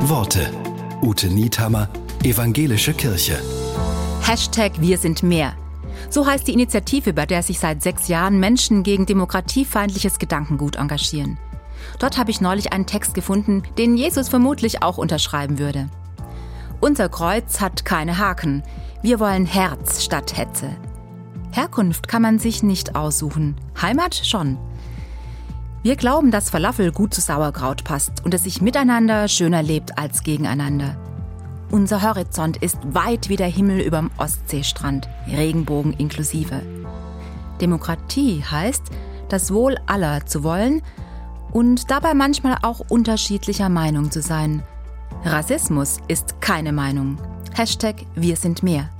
Worte. Ute Niethammer, Evangelische Kirche. #Wir sind mehr. So heißt die Initiative, bei der sich seit 6 Jahren Menschen gegen demokratiefeindliches Gedankengut engagieren. Dort habe ich neulich einen Text gefunden, den Jesus vermutlich auch unterschreiben würde. Unser Kreuz hat keine Haken. Wir wollen Herz statt Hetze. Herkunft kann man sich nicht aussuchen. Heimat schon. Wir glauben, dass Falafel gut zu Sauerkraut passt und es sich miteinander schöner lebt als gegeneinander. Unser Horizont ist weit wie der Himmel überm Ostseestrand, Regenbogen inklusive. Demokratie heißt, das Wohl aller zu wollen und dabei manchmal auch unterschiedlicher Meinung zu sein. Rassismus ist keine Meinung. #Wir sind mehr.